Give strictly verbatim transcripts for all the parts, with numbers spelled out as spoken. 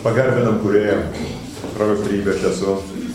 Pagarbinam Kūrėją, kraujo trybė aš esu.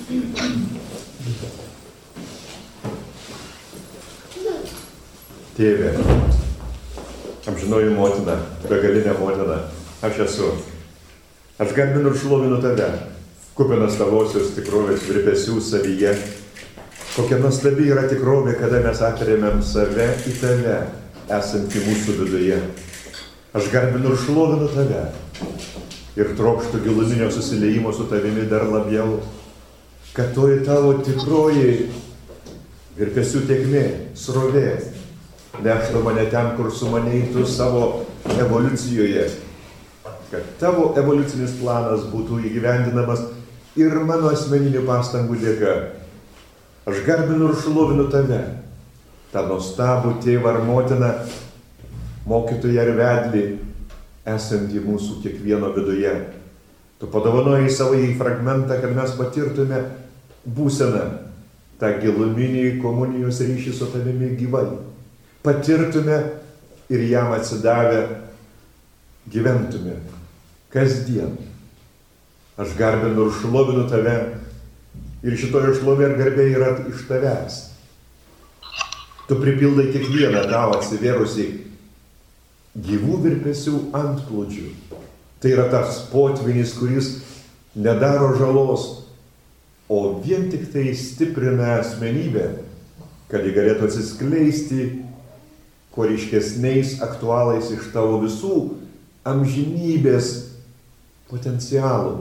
Tėvė, amžinoji motina, begalinė motina, aš esu. Aš garbinu ir šlovinu tave, kupinas tavosios tikrovės virpesių savyje. Kokia nuostabi yra tikrovė, kada mes atremiam save į tave, esantį mūsų viduje. Aš garbinu ir šlovinu tave ir trokštu giluminio susiliejimo su tavimi dar labiau, kad toji tavo tikroji virpesių tėkmė, srovė, neštų mane ten, kur sumanei tu savo evoliucijoje, kad tavo evoliucinis planas būtų įgyvendinamas ir mano asmeninių pastangų dėka. Aš garbinu ir šlovinu tave, tą nuostabų tėvą ar motiną, mokytoją ir vedlį, esantį mūsų kiekvieno viduje. Tu padovanojai savo į fragmentą, kad mes patirtume būseną, tą giluminį komunijos ryšį su tavimi gyvai. Patirtume ir jam atsidavę gyventume kasdien. Aš garbinu ir šlovinu tave ir šitoje šlovė ir garbė yra iš tavęs. Tu pripildai kiekvieną tavo atsivėrusi gyvų virpesių antplūdžių. Tai yra tas potvinis, kuris nedaro žalos, o vien tik tai stiprina asmenybę, kad ji galėtų atsiskleisti kuo ryškesniais aktualais iš tavo visų amžinybės potencialų.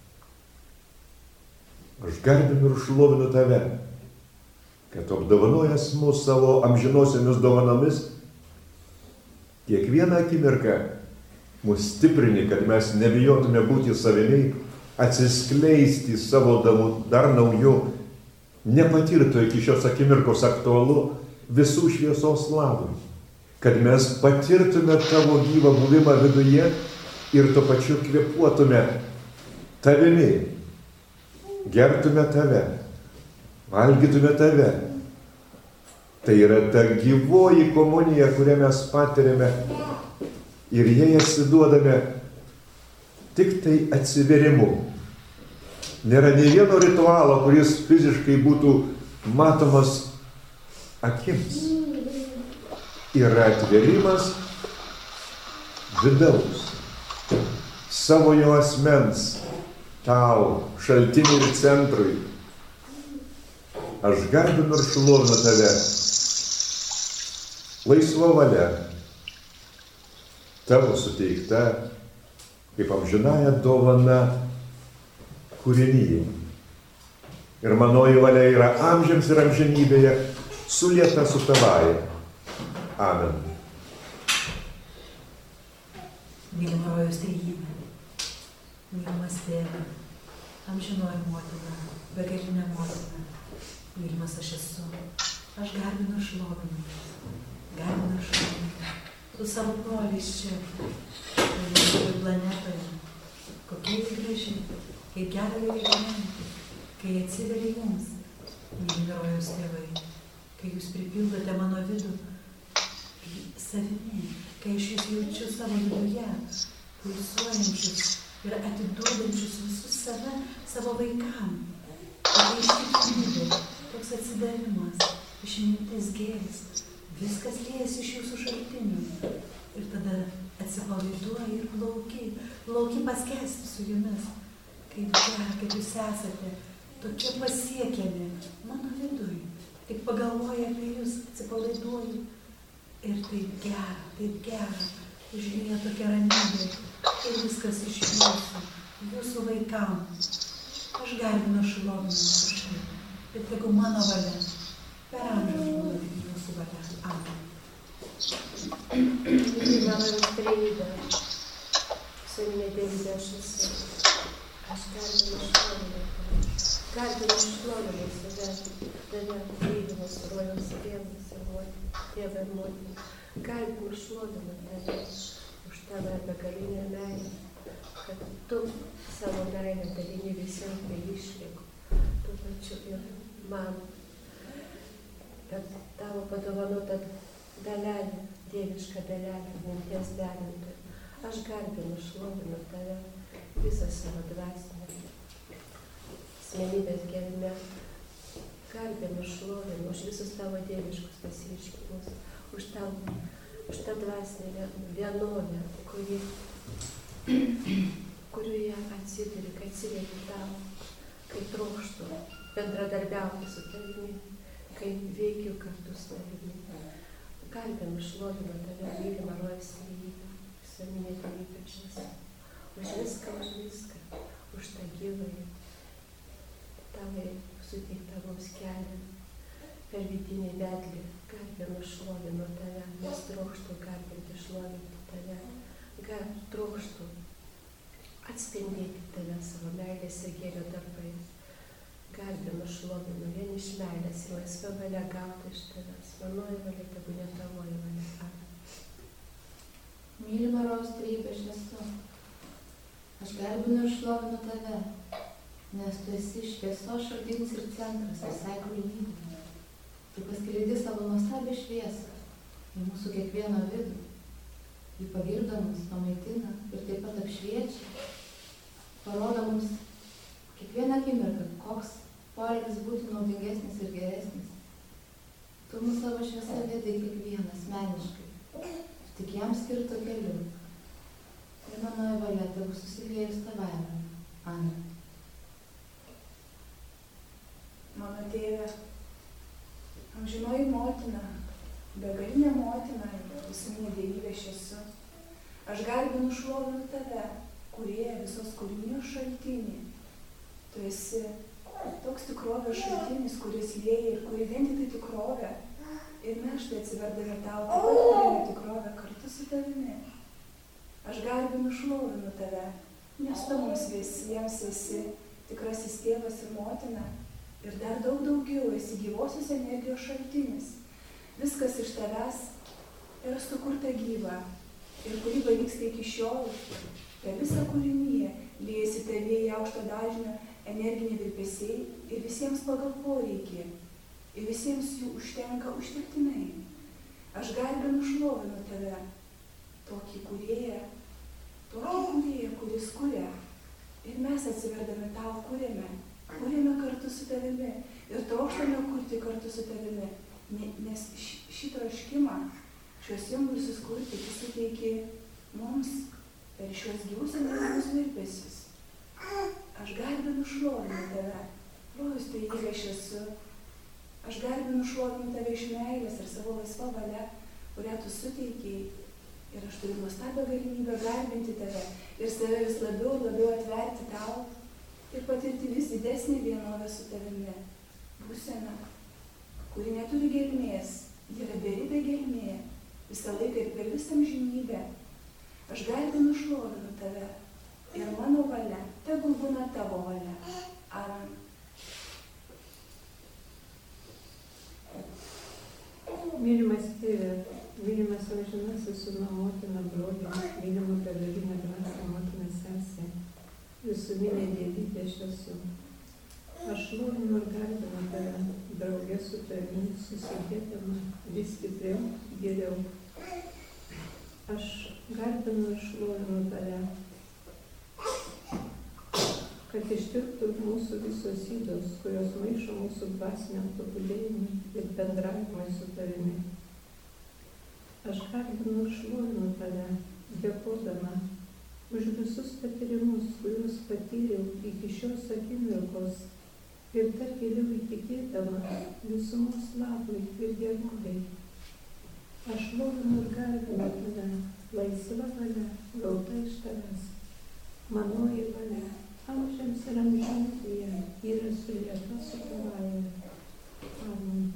Aš garbinu ir šlovinu tave, kad apdovanojęs mus savo amžinosiomis dovanomis, kiekvieną akimirką mus stiprini, kad mes nebijotume būti savimi, atsiskleisti savo dar naujų, nepatirto iki šios akimirkos aktualu visų šviesos labui, kad mes patirtume tavo gyvą buvimą viduje ir tuo pačiu kvėpuotume tavimi, gertume tave, valgytume tave. Tai yra ta gyvoji komunija, kurią mes patiriame ir jai atsiduodame tik tai atsiverimu. Nėra nei vieno ritualo, kuris fiziškai būtų matomas akims. Yra atverimas vidaus, savo jo asmens, tau, šaltiniui ir centrui. Aš garbinu ir šlovinu tave. Laisva valia, tavo suteikta, kaip amžinąja dovana kūrinijai. Ir manoji valia yra amžiams ir amžinybėje sulieta su tavaja. Amen. Mylimojaus trejybė, mylimas tėve, amžinoji motina, begalinė motina, mylimas aš esu, aš garbinu šlovinu, garbinu šlovinu, tu savo broliais čia, šioje planetoje, kokie tai graži, kaip gera joje gyventi, kai atsiveria jums, mylimi rojaus tėvai, kai jūs pripildote mano vidų savimi, kai aš jūs jaučiu savo viduje, pulsuojančius ir atiduodančius visus save savo vaikam. Tai ištikimybė, toks atsidavimas, išmintis gėris, viskas liejasi iš jūsų šaltinių. Ir tada atsipalaiduoji ir plauki, plauki paskęsti su jumis. Kaip gera, kaip jūs esate, tokie pasiekiami mano viduj. Tik pagalvoju apie jūs, atsipalaiduoju. Ir taip gera, taip gera, užlieja tokia ramybė ir viskas iš jūsų, jūsų vaikams. Aš garbinu šlovinu kažkaip, bet tegu mano valia, per amžius būtų jūsų valia. Amen. Mylimojaus trejybė, suminė Dievybė aš esu. Aš garbinu šlovinu tave, garbinu šlovinu save, tave mylimas rojaus tėvas ir motina. Tėvą ir motiną, garbinu ir šlovinu tave už tavo begalinę meilę, kad tu savo meilę dalini visiems be išlygų, tuo pačiu ir man, kad tavo padovanota dalelė, dieviška dalelė, minties delintoja. Aš garbinu, šlovinu tave, visą savo dvasinę asmenybės gelmę. Garbėm ir šlovėm už visus tavo dieviškus pasireiškimus, už tavo, už tą dvasinę vienovę, kuri, kurioje atsiduri, kai atsilieki tau, kai trokštu bendradarbiauti su tavimi, kai veikiu kartu su tavimi. Garbėm ir šlovėm tave, mylimą Rojaslėjybę, visuomenė tėvybė šviesa, už viską, už viską, už tą gyvąjį, tavai suteiktą mums kelią per vidinį vedlį. Garbėm ir šlovinu tave, nes trokštų garbinti šlovinti tave, gar trokštų atspindėti tave savo meilės ir gėrio darbais. Garbėm ir šlovinu vien iš meilės ir laisva valia gauti iš tavęs. Manoji valia, tegu ne tavoji valia. Amen. Mylima Rojaus trejybė šviesa, aš garbinu ir šlovinu tave, nes tu esi šviesos šaltinis ir centras visai kūrinybei. Tu paskleidi savo nuostabią šviesą į mūsų kiekvieno vidų. Jį pagirdo mus, pamaitina ir taip pat apšviečia. Parodo mums kiekvieną akimirką, koks poelgis būtų naudingesnis ir geresnis. Tu mūsų savo šviesą vedai kiekvieną asmeniškai, tik jam skirto keliu. Ir manoji valia tegu susiliejus tavajame. Amen. Mano tėve, amžinoji motina, begalinė motina ir visuomenė dievybė aš esu. Aš garbinu šlovinu tave, kurie visos kūrinijos šaltinį. Tu esi toks tikrovės šaltinis, kuris lieja ir kuri vien tik tai tikrovę. Ir mes štai atsiverdami tau, taip pat kuriame tikrovę kartu su tavimi. Aš garbinu šlovinu tave, nes tu mums visiems esi tikrasis tėvas ir motina. Ir dar daug daugiau esi gyvosios energijos šaltinis. Viskas iš tavęs yra sukurta gyva. Ir kūryba vyksta iki šiol. Per visą kūriniją liejasi tavyje aukšto dažnio energiniai virpesiai ir visiems pagal poreikį. Ir visiems jų užtenka užtektinai. Aš garbinu šlovinu tave, tokį kūrėją, tokį kūrėją, kuris kuria. Ir mes atsiverdami tau kuriame. Kūrėme kartu su tavimi ir trokštame kurti kartu su tavimi, nes šį troškimą, šios impulsus kurti, tu suteiki mums per šios gyvus energijos virpesius. Aš garbinu šlovinu tave, Rojus trejybė aš esu. Aš garbinu šlovinu tave iš meilės ir savo laisva valia, kurią tu suteikei. Ir aš turiu nuostabią galimybę garbinti tave ir save vis labiau ir labiau atverti tau. Ir patirti vis didesnį vienovę su tavimi. Būsena, kuri neturi gelmės, ji yra beribė gelmė, visą laiką ir per visą amžinybę. Aš garbinu šlovinu tave ir mano valia, tegul būna tavo valia. Amen. Mylimas tėve, mylimas amžinasis sūnų motina, brolį, mylimą begalinę dvasią motiną sesę. Visuomenė dievybė aš esu. Aš šlovinu ir garbinu tave, draugė su tavimi, susidėdama vis stipriau, geriau. Aš garbinu ir šlovinu tave, kad ištirptų mūsų visos ydos, kurios maišo mūsų dvasiniam tobulėjimui ir bendravimui su tavimi. Aš garbinu ir šlovinu tave, dėkodama už visus patyrimus, kuriuos patyriau iki šios akimirkos ir dar giliau įtikėdama visumos labui ir gerovei. Aš šlovinu ir garbinu tave, laisva valia, gauta iš tavęs. Manoji valia, amžiams ir amžinybėje yra sulieta su tavąja. Amen.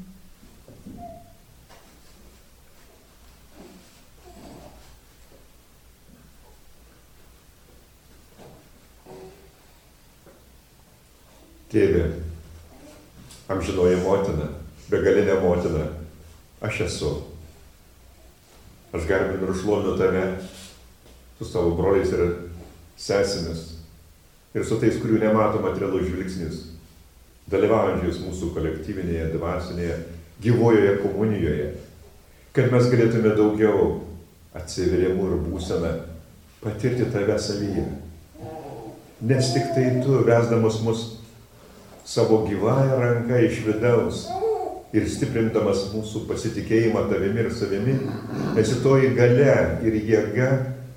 Tėve, amžinoji motina, begalinė motina, aš esu. Aš garbinu ir šlovinu tave su savo broliais ir sesėmis ir su tais, kurių nemato materialus žvilgsnis, dalyvaujančiais mūsų kolektyvinėje, dvasinėje, gyvojoje komunijoje, kad mes galėtume daugiau atsivėrimų ir būseną patirti tave savyje. nes tik tai tu, vesdamas mus savo gyvąją ranką iš vidaus ir stiprindamas mūsų pasitikėjimą tavimi ir savimi, esi toji galia ir jėga,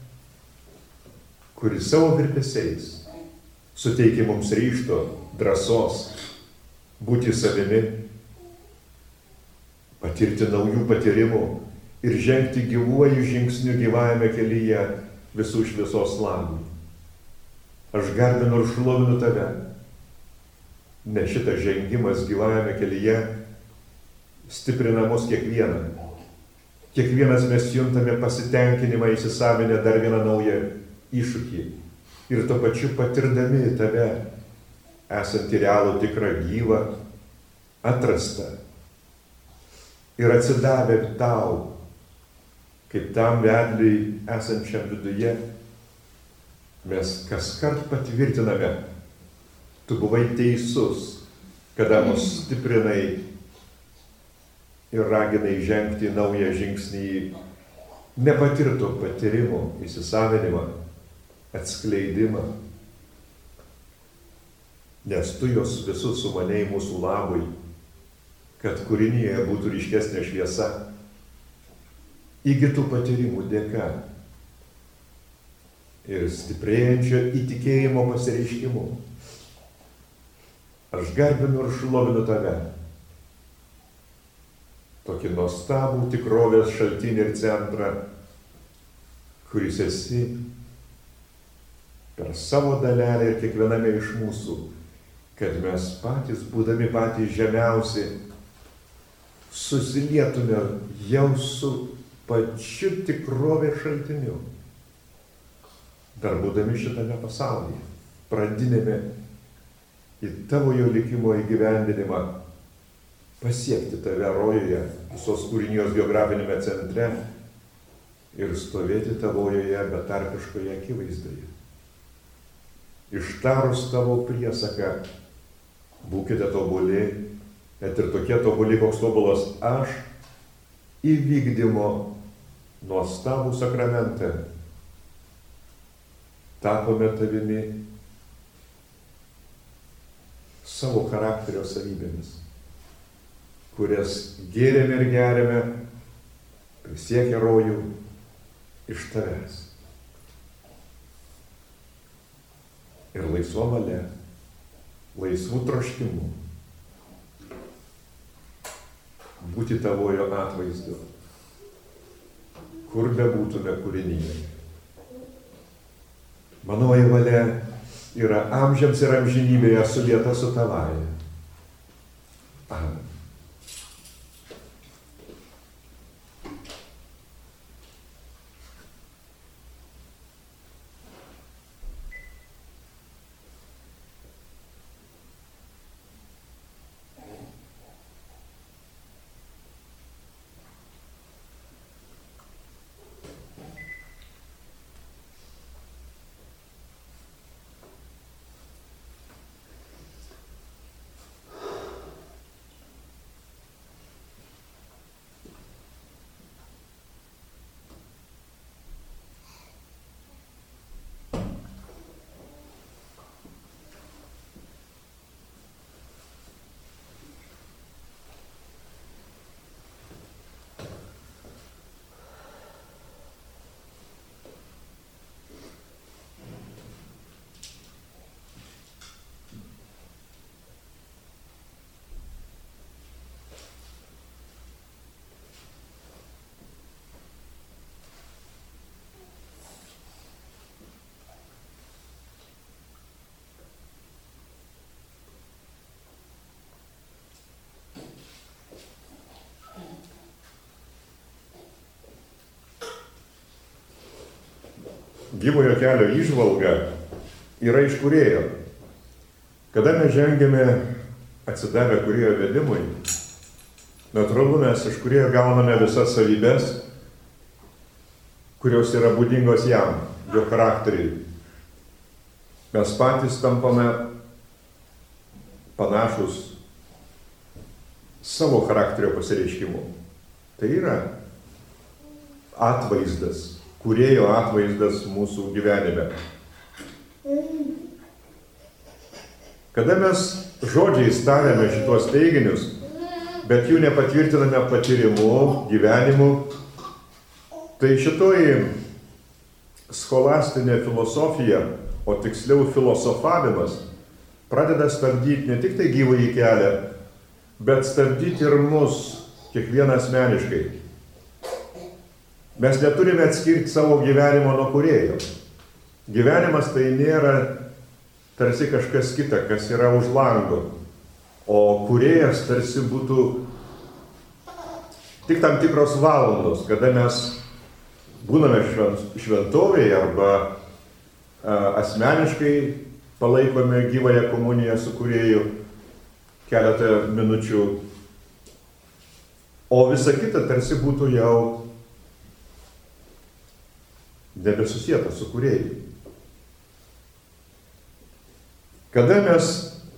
kuri savo virpesiais suteikia mums ryžto, drąsos būti savimi, patirti naujų patyrimų ir žengti gyvuoju žingsniu gyvajame kelyje visų šviesos labui. Aš garbinu ir šlovinu tave, nes šitas žengimas gyvajame kelyje stiprina mus kiekvieną. Kiekvienas mes juntame pasitenkinimą įsisavinę dar vieną naują iššūkį ir tuo pačiu patirdami tave, esantį realų tikrą gyvą, atrastą ir atsidavę tau, kaip tam vedliui esančiam viduje, mes kaskart patvirtiname, tu buvai teisus, kada mus stiprinai ir raginai žengti naują žingsnį į nepatirto patyrimo įsisavinimą, atskleidimą, nes tu jos visus sumanei mūsų labui, kad kūrinyje būtų ryškesnė šviesa, įgytų patyrimų dėka ir stiprėjančio įtikėjimo pasireiškimu. Aš garbinu ir šlovinu tave, tokį nuostabų tikrovės šaltinį ir centrą, kuris esi per savo dalelę ir kiekviename iš mūsų, kad mes patys, būdami patys žemiausi, susilietume jau su pačiu tikrovės šaltiniu, dar būdami šitame pasaulyje, pradinėme į tavo jo likimo įgyvendinimą, pasiekti tave rojuje, visos kūrinijos geografinėme centre ir stovėti tavojoje betarpiškoje akivaizdoje. Ištarus tavo priesaką, būkite tobuli, net ir tokie tobuli, koks tobulas aš, įvykdymo nuostabų sakramentą tapome tavimi savo charakterio savybėmis, kurias gėrėme ir geriame, prisiekę rojų iš tavęs. Ir laisva valia, laisvų troškimų būti tavojo atvaizdu, kur bebūtume kūrinyje. Manoji valia yra amžiams ir amžinybėje sulieta su tavaja. Amen. Gyvojo kelio įžvalga yra iš Kūrėjo. Kada mes žengiame atsidavę Kūrėjo vedimui, natūralu mes iš Kūrėjo gauname visas savybės, kurios yra būdingos jam, jo charakteriui. Mes patys tampame panašus savo charakterio pasireiškimu. Tai yra atvaizdas, Kūrėjo atvaizdas mūsų gyvenime. Kada mes žodžiais tariame šitos teiginius, bet jų nepatvirtiname patyrimu, gyvenimu, tai šitoji scholastinė filosofija, o tiksliau filosofavimas, pradeda stabdyti ne tik tai gyvąjį kelią, bet stabdyti ir mus, kiekvieną asmeniškai. Mes neturime atskirti savo gyvenimo nuo kūrėjo. Gyvenimas tai nėra tarsi kažkas kita, kas yra už lango, o kūrėjas tarsi būtų tik tam tikros valandos, kada mes būname šventovėje arba a, asmeniškai palaikome gyvąją komuniją su kūrėju keletą minučių, o visa kita tarsi būtų jau nebesusieta su kūrėju. Kada mes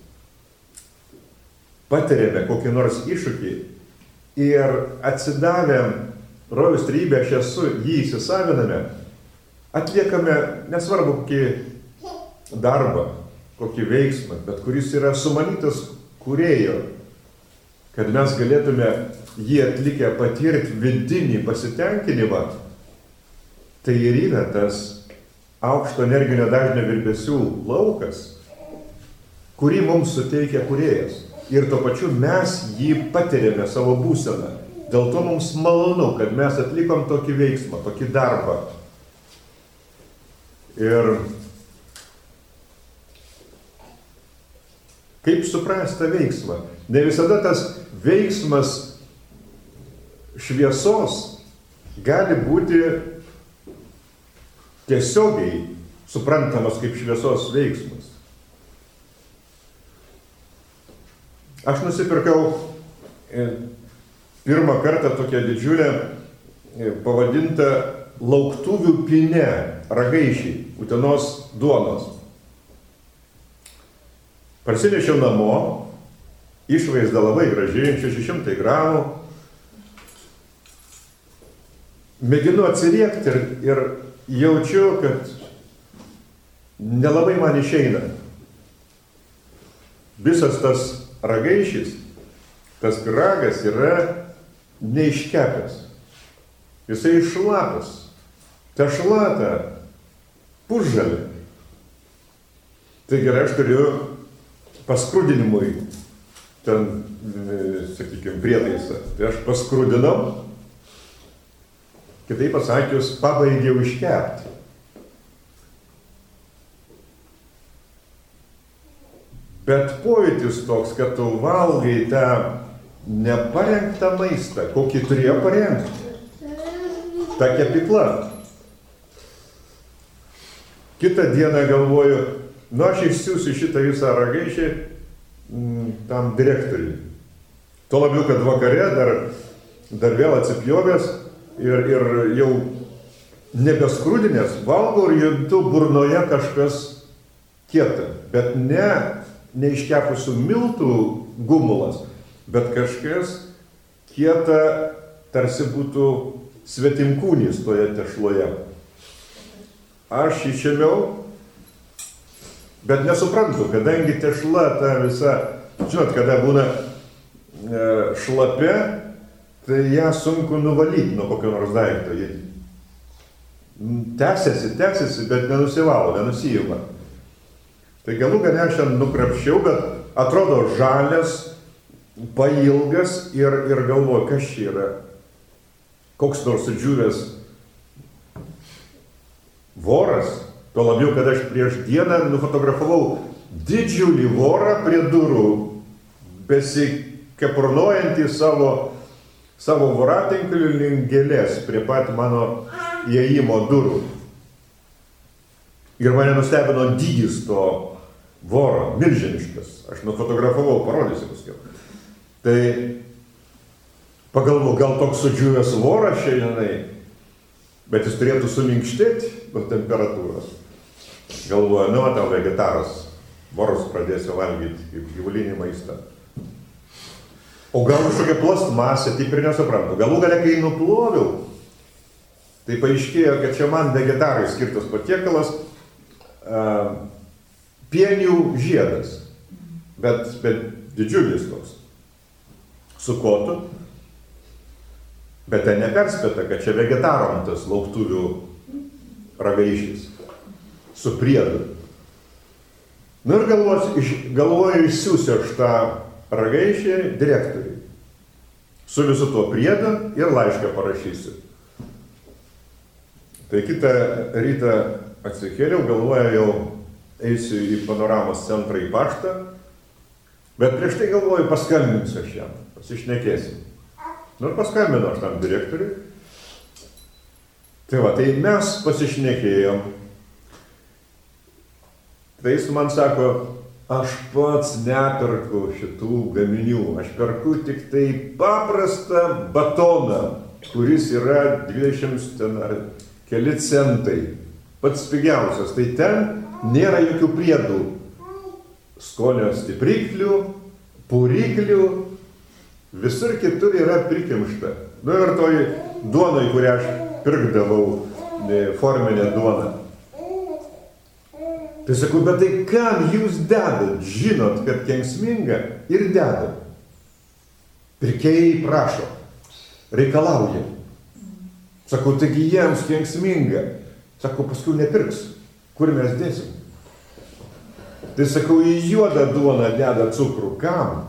patiriame kokį nors iššūkį ir atsidavėm rojaus trejybę, aš esu, jį įsisaviname, atliekame nesvarbu kokį darbą, kokį veiksmą, bet kuris yra sumanytas kūrėjo, kad mes galėtume jį atlikę patirti vidinį pasitenkinimą, tai ir yra tas aukšto energinio dažnio virpesių laukas, kurį mums suteikia kūrėjas. Ir tuo pačiu mes jį patiriame savo būseną. Dėl to mums malonu, kad mes atlikom tokį veiksmą, tokį darbą. Ir kaip suprasti tą veiksmą? Ne visada tas veiksmas šviesos gali būti tiesiogiai suprantamas kaip šviesos veiksmas. Aš nusipirkau pirmą kartą tokią didžiulę pavadintą lauktuvių pynę ragaišiai, Utenos duonos. Parsinešiau namo, išvaizda labai graži, šeši šimtai gramų. Mėginu atsiriekti ir, ir jaučiu, kad nelabai man išeina. Visas tas ragaišis, tas pyragas yra neiškepęs. Jisai šlapas. Tešlata pusžalė. Tai gerai, aš turiu paskrudinimui ten, sakykime, prietaisą. Tai aš paskrudinau, kitaip pasakius, pabaigiau iškepti. Bet pojūtis toks, kad tu valgai tą neparengtą maistą, kokį turėjo parengti. Ta kepykla. Kitą dieną galvoju, nu aš išsiųsiu šitą visą ragaišį m, tam direktoriui. Tuo labiau, kad vakare dar, dar vėl atsipjovęs ir, ir jau nebeskrudinės, valgau ir juntu burnoje kažkas kieta, bet ne neiškepusių miltų gumulas, bet kažkas kieta, tarsi būtų svetimkūnis toje tešloje. Aš išėmiau, bet nesuprantu, kadangi tešla ta visa, žinot, kada būna e, šlapia, tai ją sunku nuvalyti nuo kokio nors daikto. Tęsiasi, tęsiasi, bet nenusivalo, nenusijima. Tai galų gale aš ten nukrapščiau, bet atrodo žalias, pailgas ir, ir galvoju, kas čia yra. Koks nors sudžiūvęs voras. Tuo labiau, kad aš prieš dieną nufotografavau didžiulį vorą prie durų, besikepurnojantį savo, savo voratinklių link gėlės prie pat mano įėjimo durų. Ir mane nustebino dydis to voro, milžiniškas. Aš nufotografavau, parodysiu paskiau. Tai pagalvoju, gal toks sudžiūvęs voras šiandien, bet jis turėtų suminkštėti nuo temperatūros. Galvoju, nu, tau vegetaras, vorus pradėsiu valgyti kaip gyvulinį maistą. O gal kažkokia plastmasė, taip ir nesuprantu. Galų gale, kai nuploviau, tai paaiškėjo, kad čia man vegetarai skirtas patiekalas, Uh, pienių žiedas. bet, bet didžiulis toks, su kotu, bet ten neperspėta, kad čia vegetarom tas lauktuvių ragaišys, su priedu. Nu ir galvoju išsiųsiu aš tą ragaišį direktoriui, su visu tuo priedu ir laišką parašysiu. Tai kitą rytą atsikėliau, galvoju, jau eisiu į panoramos centrą į paštą, bet prieš tai galvoju, paskambinsiu aš jam, pasišnekėsim. Nu ir paskambinu aš tam direktoriui. Tai va, tai mes pasišnekėjom. Tai jis man sako, aš pats neperku šitų gaminių, aš perku tik tai paprastą batoną, kuris yra dvidešimt ten ar keli centai, pats pigiausias. Tai ten nėra jokių priedų, skonio stipriklių, puriklių, visur kitur yra prikimšta. Nu ir toj duonai, kurią aš pirkdavau, forminę duoną. Tai sakau, bet tai kam jūs dedat? Žinot, kad kenksminga ir dedat. Pirkėjai prašo, reikalauja. Sakau, taigi jiems kenksminga. Sakau, paskui nepirks. Kur mes dėsim? Tai sakau, į juodą duoną deda cukrų. Kam?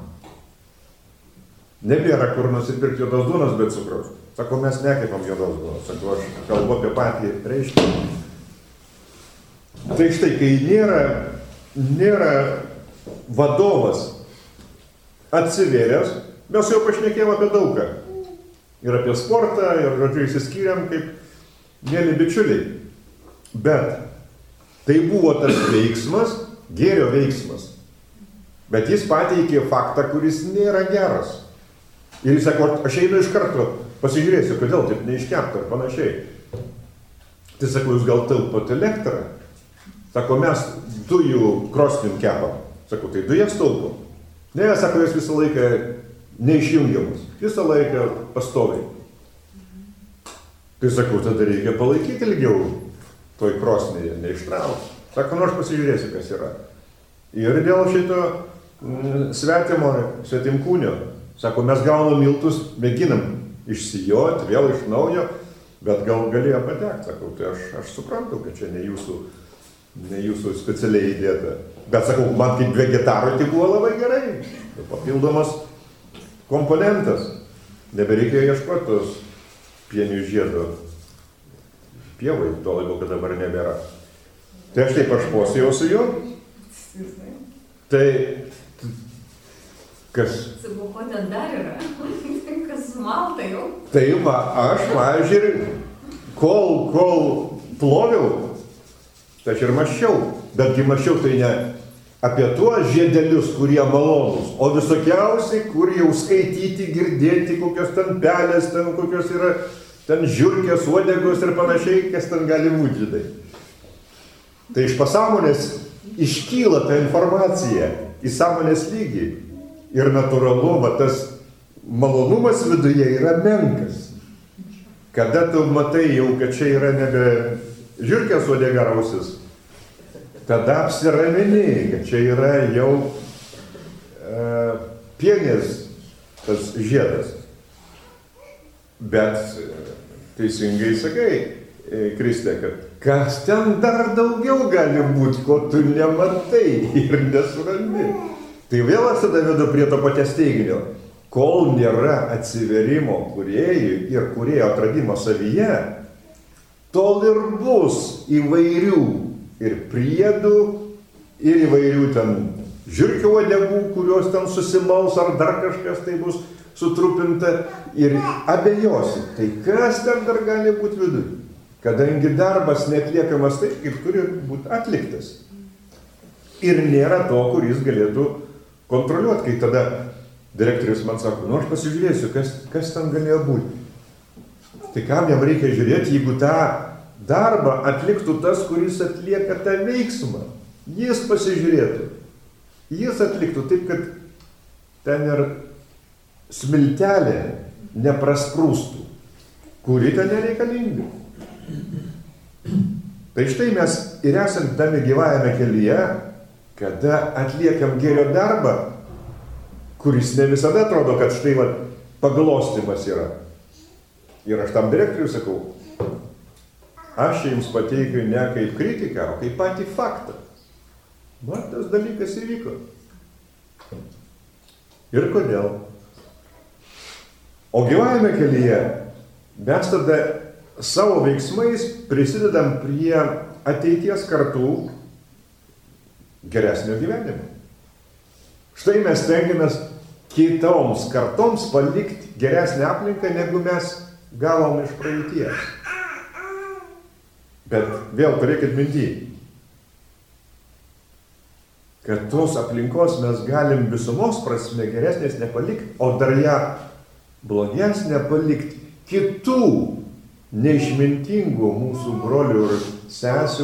Nebėra kur nusipirkti juodos duonos be cukraus. Sakau, mes nekepam juodos duonos. Sakau, aš kalbu apie patį reiškinį. Tai štai, kai nėra, nėra vadovas atsivėręs, mes jau pašnekėjom apie daugą. Ir apie sportą, ir žodžiu įsiskyrėm kaip mėly bičiuliai. Bet tai buvo tas veiksmas, gėrio veiksmas. Bet jis pateikė faktą, kuris nėra geras. Ir jis sako, aš einu iš karto, pasižiūrėsiu, kodėl taip neiškepta ir panašiai. Tai sako, jūs gal taupot elektrą? Sako, mes dujų krosnim kepam. Sako, tai dujas taupom. Ne, sako, jos visą laiką neišjungiamus. Visą laiką pastoviai. Tai sakau, tada reikia palaikyti ilgiau toj krosnėje, neištraukti. Sako, nu aš pasižiūrėsiu, kas yra. Ir dėl šito mm, svetimo, svetimkūnio, sako, mes gaunam miltus, mėginam išsijoti, vėl iš naujo, bet gal galėjo patekti. Sakau, tai aš, aš suprantu, kad čia ne jūsų, ne jūsų specialiai įdėta. Bet sakau, man kaip vegetarui tai buvo labai gerai. Papildomas komponentas. Nebereikėjo ieškoti tos pienių žiedo pievai, to labiau, kad dabar nebėra. Tai aš taip aš posėjau su juo. Tai kas? Sakau, ko ten dar yra? Kas malta jau? Tai va, aš, pavyzdžiui, kol, kol ploviau, tai aš ir maščiau. Betgi maščiau tai ne apie tuos žiedelius, kurie malonus, o visokiausiai, kur jau skaityti, girdėti, kokios ten pelės, ten kokios yra, ten žiurkės, uodegos ir panašiai, kas ten gali būti žydai. Tai iš pasąmonės iškyla ta informacija į sąmonės lygį. Ir natūralu, va, tas malonumas viduje yra menkas. Kada tu matai jau, kad čia yra nebe žiurkės uodega rausis, tada apsiramini, kad čia yra jau e, pienės tas žiedas. Bet teisingai sakai, e, Kristė, kad kas ten dar daugiau gali būti, ko tu nematai ir nesurandi. Tai vėl atsidavedu prie to paties teiginio. Kol nėra atsiverimo kūrėjui ir kūrėjo atradimo savyje, tol ir bus įvairių ir priedų, ir įvairių ten žiurkių uodegų, kurios ten susimals ar dar kažkas tai bus sutrupinta ir abejosi. Tai kas ten dar gali būti viduje? Kadangi darbas netliekamas taip, kaip turi būti atliktas. Ir nėra to, kuris galėtų kontroliuoti, kai tada direktorius man sako, nu aš pasižiūrėsiu, kas, kas ten galėjo būti. Tai kam jam reikia žiūrėti, jeigu tą darbą atliktų tas, kuris atlieka tą veiksmą. Jis pasižiūrėtų. Jis atliktų taip, kad ten ir smiltelė neprasprūstų, kuri ten nereikalinga. Tai štai mes ir esant tame gyvajame kelyje, kada atliekam gėrio darbą, kuris ne visada atrodo, kad štai va, paglostimas yra. Ir aš tam direktoriui sakau, aš jums pateikiu ne kaip kritiką, o kaip patį faktą. Man tas dalykas įvyko. Ir kodėl? O gyvajame kelyje mes tada savo veiksmais prisidedam prie ateities kartų geresnio gyvenimo. Štai mes stengiamės kitoms kartoms palikti geresnę aplinką, negu mes gavom iš praeities. Bet vėl turėkit minty, kad tos aplinkos mes galim visumos prasme geresnės nepalikti, o dar ją blogesnę palikti kitų neišmintingų mūsų brolių ir sesių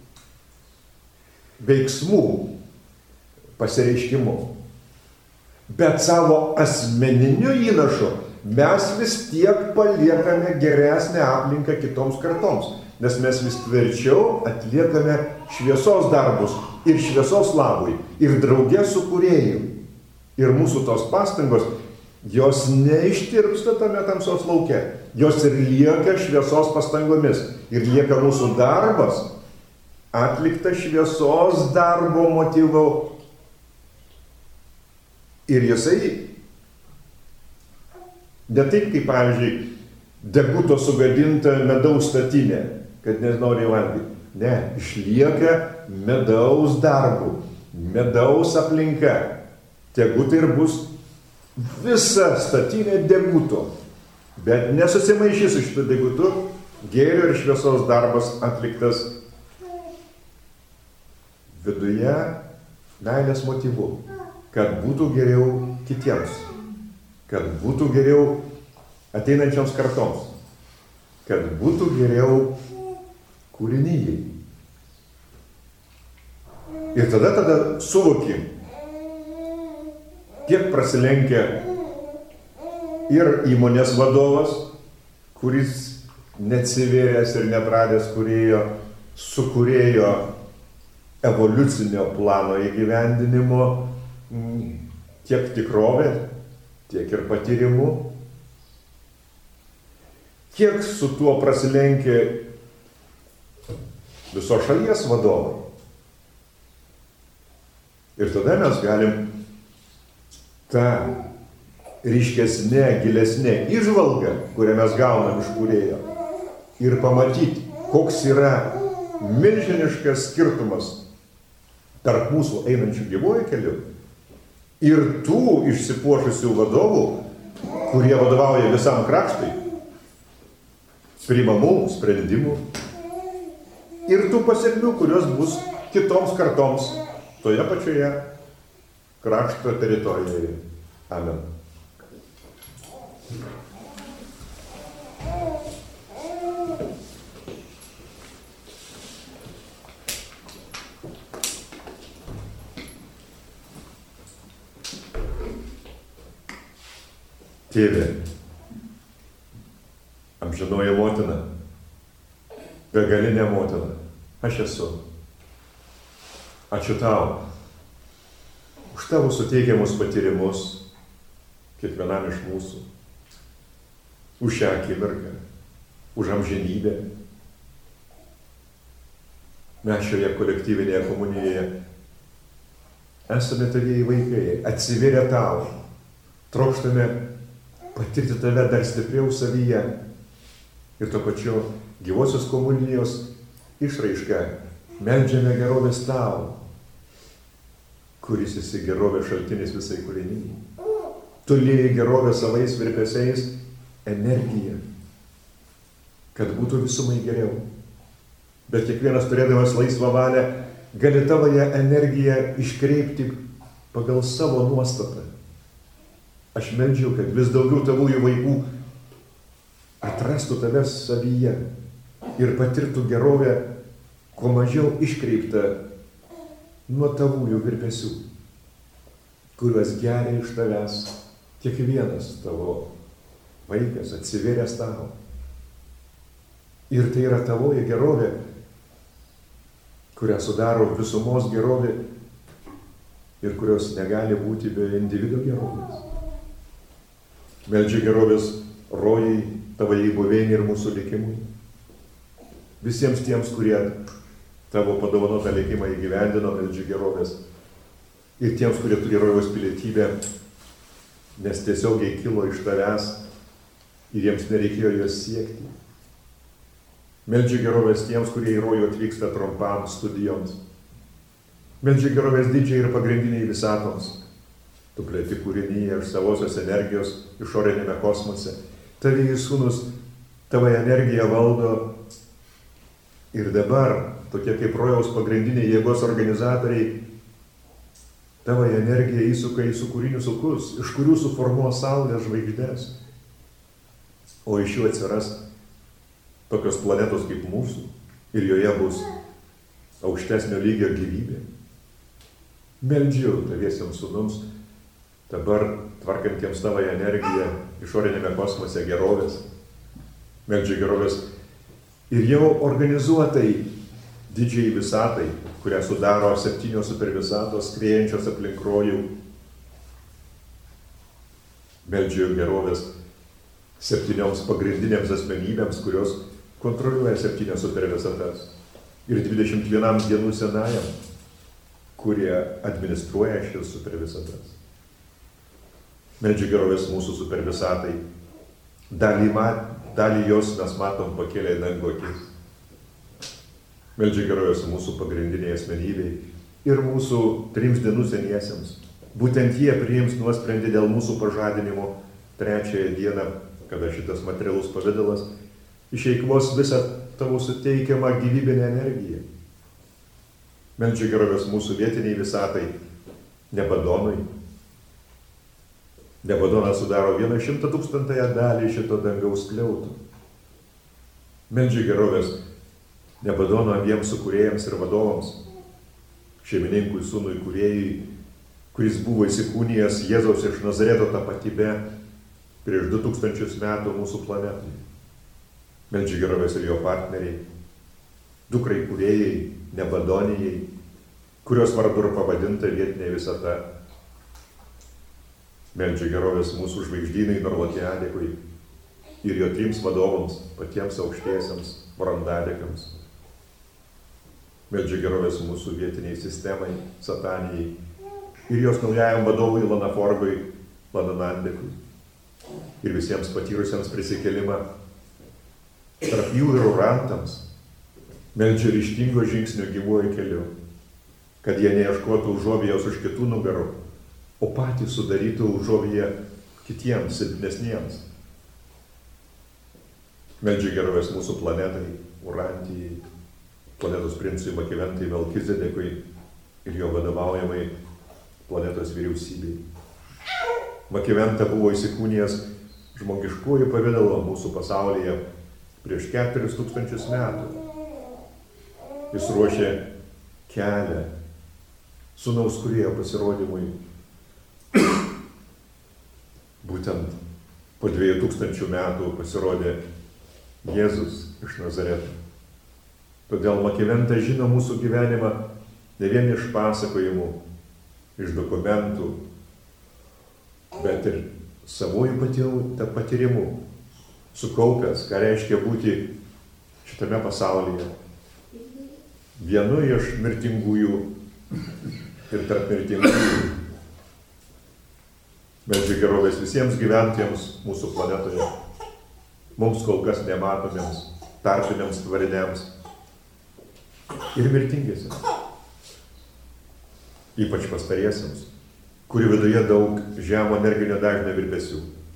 veiksmų pasireiškimu. Bet savo asmeniniu įnašu mes vis tiek paliekame geresnę aplinką kitoms kartoms, nes mes vis tvirčiau atliekame šviesos darbus ir šviesos labui, ir drauge su kūrėju. Ir mūsų tos pastangos, jos neištirpsta tame tamsos lauke, jos ir lieka šviesos pastangomis. Ir lieka mūsų darbas, atlikta šviesos darbo motyvu. Ir jisai, ne taip kaip, pavyzdžiui, deguto sugadinta medaus statinė, kad nesinori valgyti. Ne, išlieka medaus darbų, medaus aplinka. Tegu tai ir bus visa statinė deguto, bet nesusimaišys su šitu degutu, gėrio ir šviesos darbas atliktas viduje meilės motyvu, kad būtų geriau kitiems, kad būtų geriau ateinančioms kartoms, kad būtų geriau kūrinyjai. Ir tada, tada suvokim, kiek prasilenkia ir įmonės vadovas, kuris neatsivėręs ir netradęs kūrėjo, sukūrėjo evoliucinio plano įgyvendinimo tiek tikrovė, tiek ir patyrimu. Kiek su tuo prasilenkia visos šalies vadovai. Ir tada mes galim tą ryškesnė, gilesnė įžvalga, kurią mes gaunam iš kūrėjo, ir pamatyti, koks yra milžiniškas skirtumas tarp mūsų einančių gyvuoju keliu ir tų išsipuošusių vadovų, kurie vadovauja visam kraštui, priimamų sprendimų ir tų pasekmių, kurios bus kitoms kartoms toje pačioje krašto teritorijoje. Amen. Tėve, amžinoji motina, begalinė motina, aš esu. Ačiū tau už tavo suteikiamus patyrimus kiekvienam iš mūsų, už šią akimirką, už amžinybę. Mes šioje kolektyvinėje komunijoje esame tavieji vaikai, atsiveria tau, trokštame patirti tave dar stipriau savyje ir tuo pačiu gyvosios komunijos išraišką meldžiame gerovės tau, kuris esi gerovės šaltinis visai kūrinijai. Tu lieji gerovę savais virpesiais energiją, kad būtų visumai geriau. Bet kiekvienas turėdamas laisvą valią gali tavoje energiją iškreipti pagal savo nuostatą. Aš meldžiu, kad vis daugiau tavųjų vaikų atrastų tave savyje ir patirtų gerovę, kuo mažiau iškreiptą nuo tavųjų virpesių, kuriuos geria iš tavęs kiekvienas tavo vaikas atsivėręs tavo. Ir tai yra tavoji gerovė, kurią sudaro visumos gerovė ir kurios negali būti be individo gerovės. Meldžiu gerovės rojai, tavai buveinį ir mūsų likimui. Visiems tiems, kurie tavo padovanotą likimą įgyvendino, meldžiu gerovės. Ir tiems, kurie turi rojaus pilietybę, nes tiesiogiai kilo iš tavęs ir jiems nereikėjo jos siekti. Meldžiu gerovės tiems, kurie į rojų atvyksta trumpam studijoms. Meldžiu gerovės didžiai ir pagrindiniai visatoms. Tu plėti kūrinyje iš savosios energijos išorinėme kosmose. Tavieji sūnus, tavo energija valdo ir dabar, tokie kaip rojaus pagrindiniai jėgos organizatoriai, tavo energija įsuka į sukūrinius ukus, iš kurių suformuos saulės žvaigždės. O iš jų atsiras tokios planetos kaip mūsų ir joje bus aukštesnio lygio gyvybė. Meldžiu taviesiems sūnums, dabar tvarkantiems tavo energiją išorinėme kosmose gerovės. Meldžiu gerovės ir jau organizuotai didžiai visatai, kurią sudaro septynios supervisatos skriejančios aplink rojų. Meldžiu gerovės septynioms pagrindinėms asmenybėms, kurios kontroliuoja septynias supervisatas. Ir dvidešimt vienam dienų senajam, kurie administruoja šitas supervisatas. Meldžiu gerovės mūsų supervisatai. Dalį, mat, dalį jos mes matom pakėlę į dangų akis. Meldžiu gerovės mūsų pagrindiniai asmenybei ir mūsų trims dienų seniesiems. Būtent jie priims nuosprendį dėl mūsų pažadinimo trečiąją dieną, kada šitas materialus pavidalas išeikvos visą tavo suteikiamą gyvybinę energiją. Meldžiu gerovės mūsų vietiniai visatai, Nebadonui. Nebadonas sudaro vieną šimtą tūkstantąją dalį šito dangaus skliauto. Meldžiu gerovės Nebadono abiems sukūrėjams ir vadovams, šeimininkui, sūnui, kūrėjui, kuris buvo įsikūnijęs Jėzaus iš Nazareto tapatybę prieš du tūkstančius metų mūsų planetui. Meldžiu gerovės ir jo partneriai, dukrai kūrėjai, Nebadonijai, kurios vardu ir pavadinta vietinė visata. Meldžiu gerovės mūsų žvaigždynai Norlotiadekui ir jo trims vadovams, patiems aukštiesiems brandadekams. Meldžiu gerovės mūsų vietiniai sistemai, Satanijai ir jos naujajam vadovui Lanaforgui, Lananandekui ir visiems patyrusiems prisikėlimą. Tarp jų ir urantams meldžiu ryžtingo žingsnio gyvuoju keliu, kad jie neieškotų užuovėjos už kitų nugarų, o patys sudarytų užuovėją kitiems silpnesniems. Meldžiu gerovės mūsų planetai, Urantijai, planetos princui Makiventai Melkizedekui ir jo vadovaujamai planetos vyriausybei. Makiventa buvo įsikūnijęs žmogiškuoju pavidalo mūsų pasaulyje prieš keturis tūkstančius metų. Jis ruošė kelią sūnaus kūrėjo pasirodymui. Būtent po dviejų tūkstančių metų pasirodė Jėzus iš Nazareto. Todėl Makiventa žino mūsų gyvenimą ne vien iš pasakojimų, iš dokumentų, bet ir savųjų patyrimų, sukaupęs, ką reiškia būti šitame pasaulyje. Vienu iš mirtingųjų ir tarp mirtingųjų. Meldžiu gerovės visiems gyventojams mūsų planetoje, mums kol kas nematomiems, tarpiniams tvariniams ir mirtingiesiems. Ypač pastariesiems, kurių viduje daug žemo energinio dažnio virpesių,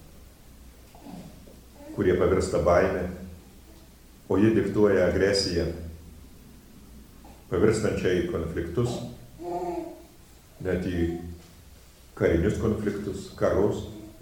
kurie pavirsta baimė, o ji diktuoja agresiją, pavirstančią į konfliktus, net į karinius konfliktus, karus.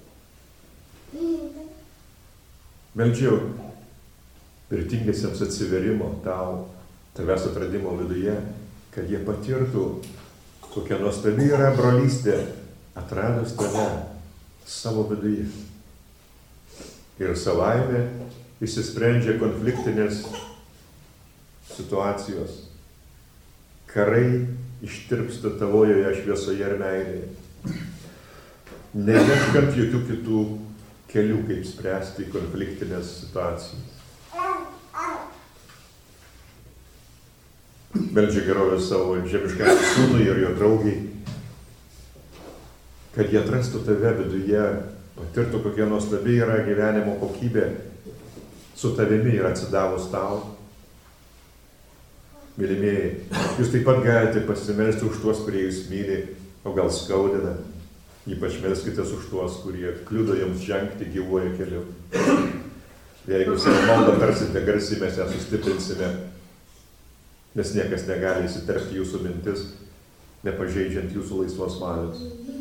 Meldžiu mirtingiesiems atsiverimo tau, tavęs atradimo viduje, kad jie patirtų, kokia nuostabi yra brolystė atradus tave savo viduje. Ir savaime išsisprendžia konfliktinės situacijos. Karai ištirpsta tavojoje šviesoje ir meilėje. Neieškant jokių kitų kelių, kaip spręsti konfliktinės situacijas. Meldžia gerovės savo žemiškam sūnui ir jo draugiai, kad jie atrastų tave viduje, patirtų, kokia nuostabi yra gyvenimo kokybė su tavimi ir atsidavus tau. Mylimieji, jūs taip pat galite pasimelsti už tuos, kurie jūs myli, o gal skaudina. Ypač melskitės už tuos, kurie kliudo jums žengti gyvuoju keliu. Jeigu savo maldą tarsite garsiai, mes ją sustiprinsime, nes niekas negali įsiterpti jūsų mintis, nepažeidžiant jūsų laisvos valios.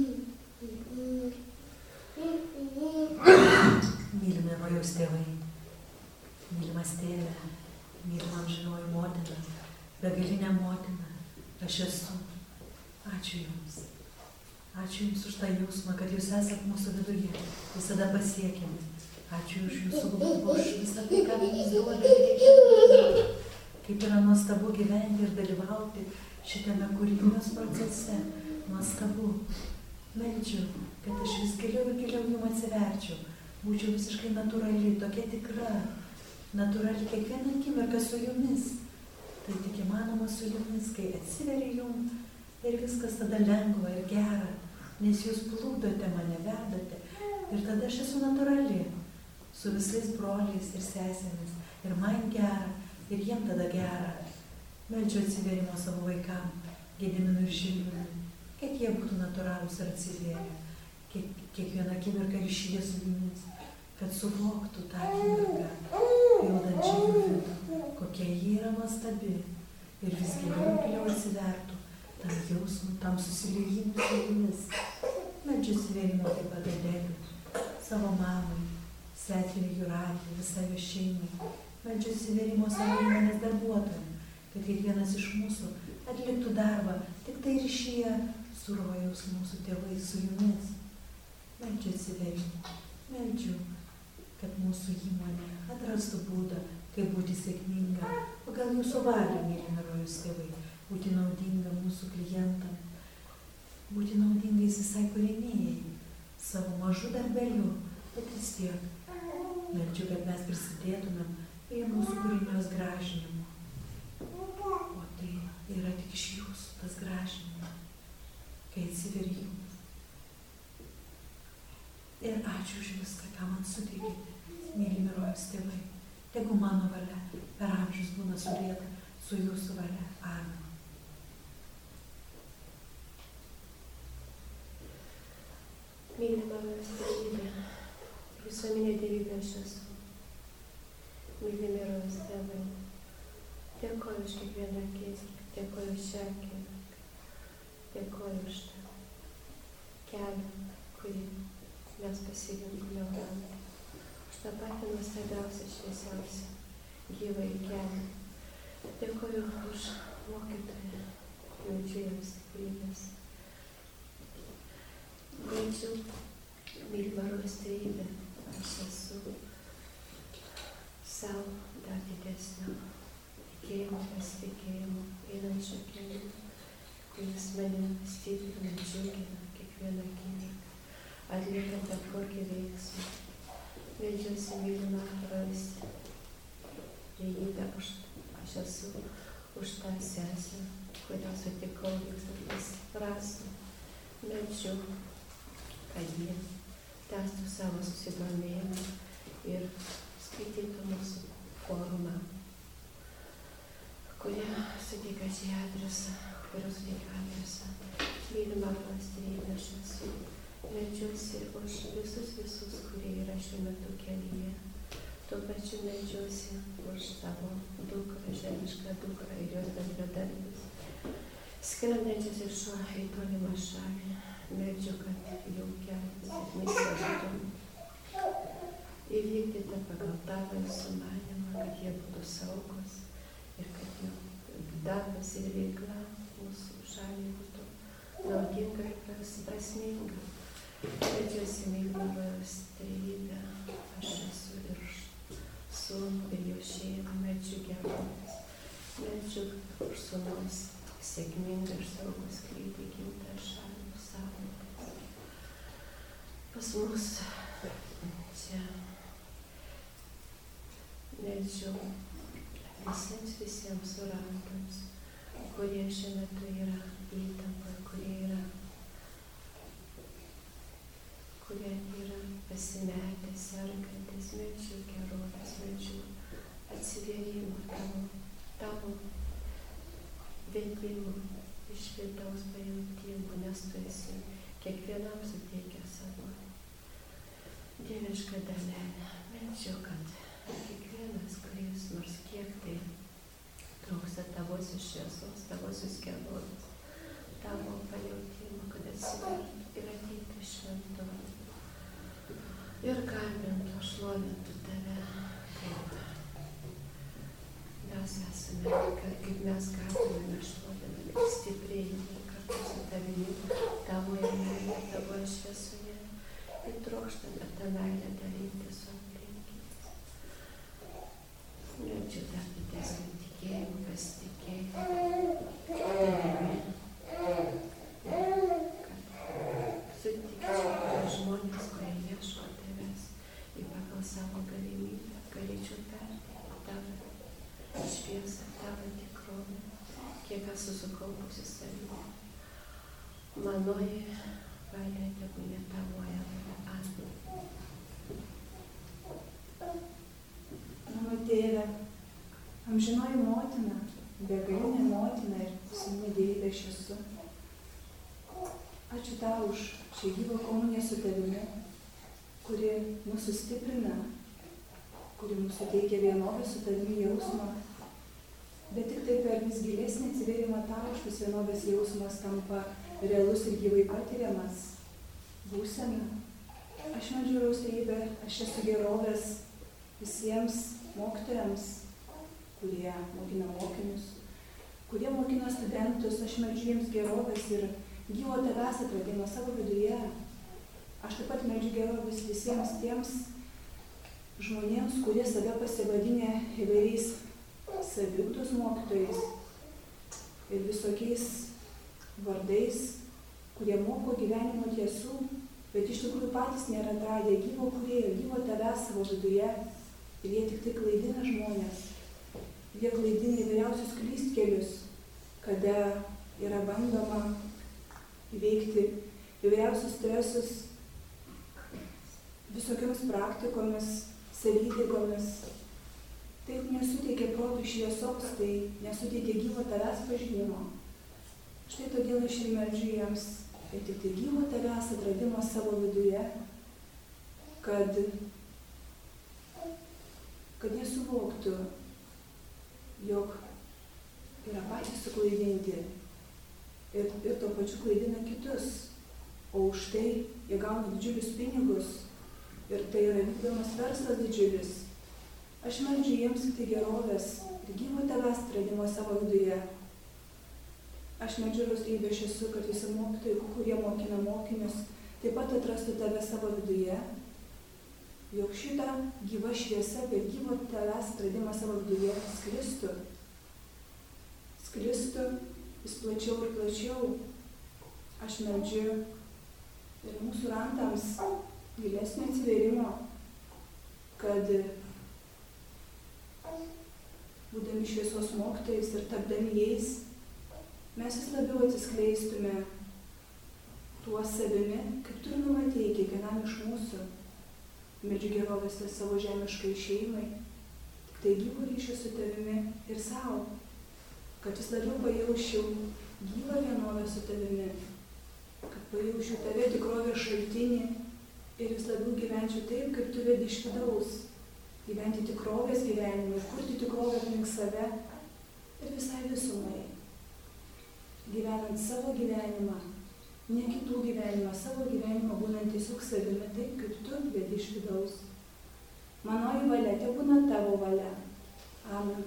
Mylime rojaus tėvai, mylimas tėve, mylimam žinoji motina, begalinė motina, aš esu. Ačiū Jums. Ačiū Jums už tą jausmą, kad Jūs esat mūsų viduje, visada pasiekiami. Ačiū už Jūsų globą, už visą tai, ką Jūs duodate. Kaip yra nuostabu gyventi ir dalyvauti šitame kūrybos procese. Nuostabu. Meldžiu, kad aš vis giliau ir giliau Jums atsiverčiau. Būčiau visiškai natūrali, tokia tikra. Natūrali kiekvieną akimirką su Jumis. Tai tik įmanoma su Jumis, kai atsiveri Jums ir viskas tada lengva ir gera, nes Jūs plukdote mane, vedate. Ir tada aš esu natūrali, su visais broliais ir sesėmis. Ir man gera, ir jiem tada gera. Meldžiu atsiverimo savo vaikam, Gediminui ir Žilvinui, kad jie būtų natūralūs ir atsivėrę. Kiek, kiekvieną akimirką ryšyje su Jumis, kad suvoktų tą akimirką, pildančią jų vidų, kokia jie yra nuostabi. Ir vis giliau ir giliau atsivertų tam jausmui, tam susiliejimui su Jumis. Meldžiu atsiverimo taip pat Adeliui, savo mamai, seserį Jūratį, visai jo šeimai. Meldžiu atsiverimo savo įmonės darbuotojams, kad kiekvienas iš mūsų atliktų darbą tik tai ryšyje su rojaus mūsų tėvais, su Jumis. Meldžiu atsiverimo, meldžiu, kad mūsų įmonė atrastų būdą, kaip būti sėkminga, pagal Jūsų valią, mylimi rojaus tėvai, būti naudinga mūsų klientam, būti naudingais visai kūrėmėjai, savo mažų darbelių, bet vis tiek. Meldžiu, kad mes prisidėtumėm prie mūsų kūrinijos gražinimo. O tai yra tik iš Jūsų tas gražinimas, kai atsiveri Jums. Ir ačiū už viską, ką man suteikėte, mylimi rojaus tėvai. Tegu mano valia per amžius būna sudėta su Jūsų valia. Amen. Mylima valstybė, visuomenė dievybė aš esu. Mylimi rojaus tėvai, dėkoju už kiekvieną akimirką, dėkoju už šią akimirką, dėkoju už tą kelią, kurį mes pasirinkome randti. Už tą patį nuostabiausią, šviesiausią gyvąjį kelią. Dėkoju už mokytoją, jaučiu jiems stiprybės. Meldžiu, mylima rojaus trejybė, aš esu savo dar didesnio tikėjimo, pasitikėjimo, einančio keliu, kuris mane stiprina, džiugina kiekvieną akimirką, atliekant bet kokį veiksmą. Meldžiuosi, mylima rojaus trejybė, aš esu už tą sesę, kurią sutikau vykstantis prasme. Meldžiu, kad jie tęstų savo susidomėjimą ir skaitytų mūsų forumą, kurie suteikia šį adresą, kurio suteikia adresą. Mylima rojaus trejybė, aš esu. Meldžiuosi už visus visus, kurie yra šiuo metu kelyje. Tuo pačiu meldžiuosi už savo dukrą, žemišką dukrą ir jos bendradarbius, skrendančius iš šio į tolimą šalį. Meldžiu, kad jų kelias sėkmės būtų įvykdyta pagal tavo sumanymą, kad jie būtų saugos ir kad jų darbas ir veikla mūsų šaliai būtų naudinga ir prasminga. Meldžiuosi, mylima rojaus trejybė, aš esu ir sūnų ir jo šeimą, meldžiu gerovės, meldžiu už sūnaus sėkmingą ir saugų skrydį į gimtąją šalį savo. Pas mus čia meldžiu visiems visiems surantams, kurie šiuo metu yra įtampoje, kurie yra, kurie yra pasimetę, sergantis, meldžiu gerovės, meldžiu atsivėrimo tavo, tavo vedimų, iš vidaus pajautimų, nes tu esi kiekvienam suteikęs savo dievišką dalelę. Meldžiu, kad kiekvienas, kuris nors kiek tai trūksta tavosios šviesos, tavosios gerovės, tavo pajautimo, kad atsivertų ir ateitų šventovę. Ir garbintų, šlovintų tave, kaip mes esame, kaip mes garbiname, šloviname, stiprėjame kartu su tavimi, tavoje meilė, tavoje šviesoje, ir trokštame tą meilę dalinti su aplinkiniais. Meldžiu dar didesnį tikėjimą, pasitikėjimą, tavimi, kad sutikčiau žmonės, kurie ieško tavęs ir pagal savo galimybę galėčiau perteikti tavo šviesą, tavo tikrovę, kiek esu sukaupusi savimi. Manoji valia tebūnie tavoje valia. Amen. Mano tėve, amžinoji motina, begalinė motina ir sūnų dievybė aš esu. Ačiū tau už šią gyvą komuniją su tavimi, kuri mūsų stiprina, kuri mūsų teikia vienovę su tavimi jausmą, bet tik tai per vis gilesnį atsivėrimą tau šitas vienovės jausmas tampa realus ir gyvai patiriamas būsena. Aš meldžiu Rausrybę, aš esu gerovės visiems mokytojams, kurie mokina mokinius, kurie mokina studentus, aš meldžiu jiems gerovės ir gyvo tavęs atradimo savo viduje. Aš taip pat meldžiu gerovės visiems tiems žmonėms, kurie save pasivadinę įvairiais saviugdos mokytojais ir visokiais vardais, kurie moko gyvenimo tiesų, bet iš tikrųjų patys nėra atradę gyvo kūrėjo, gyvo tavęs savo viduje ir jie tik tai klaidina žmonės. Jie klaidina įvairiausius klystkelius, kada yra bandoma įveikti įvairiausius stresus visokiomis praktikomis, savydygomis. Taip nesuteikia protų šviesos, tai nesuteikia gyvo tavęs pažinimo. Štai todėl aš ir meldžiu jiems ir tik tai gyvo tavęs atradimo savo viduje, kad, kad jie suvoktų, jog yra patys suklaidinti ir, ir tuo pačiu klaidina kitus, o už tai jie gauna didžiulius pinigus ir tai yra vykdomas verslas didžiulis. Aš meldžiu jiems tik tai gerovės ir gyvo tavęs atradimo savo viduje. Aš meldžiu Rausrybę, aš esu, kad visi mokytojai, kurie mokina mokinius, taip pat atrastų tave savo viduje, jog šitą gyvą šviesą, bet gyvo tavęs atradimą savo viduje sklistų. Sklistų vis plačiau ir plačiau. Aš meldžiu ir mūsų rantams gilesnio atsivėrimo, kad būdami šviesos mokytojais ir tapdami jais, mes vis labiau atsiskleistume tuo savimi, kaip tu ir numatėjai kiekvienam iš mūsų. Meldžiu gerovės savo žemiškai šeimai, tik tai gyvo ryšio su tavimi ir savo, kad vis labiau pajausčiau gyvą vienovę su tavimi, kad pajausčiau tave tikrovės šaltinį ir vis labiau gyvenčiau taip, kaip tu vedi iš vidaus, gyventi tikrovės gyvenimą ir kurti tikrovę aplink save ir visai visumai. Gyvenant savo gyvenimą, ne kitų gyvenimą, savo gyvenimą būnant tiesiog savimi taip, kaip tu vedi iš vidaus. Manoji valia, tebūna tavo valia. Amen.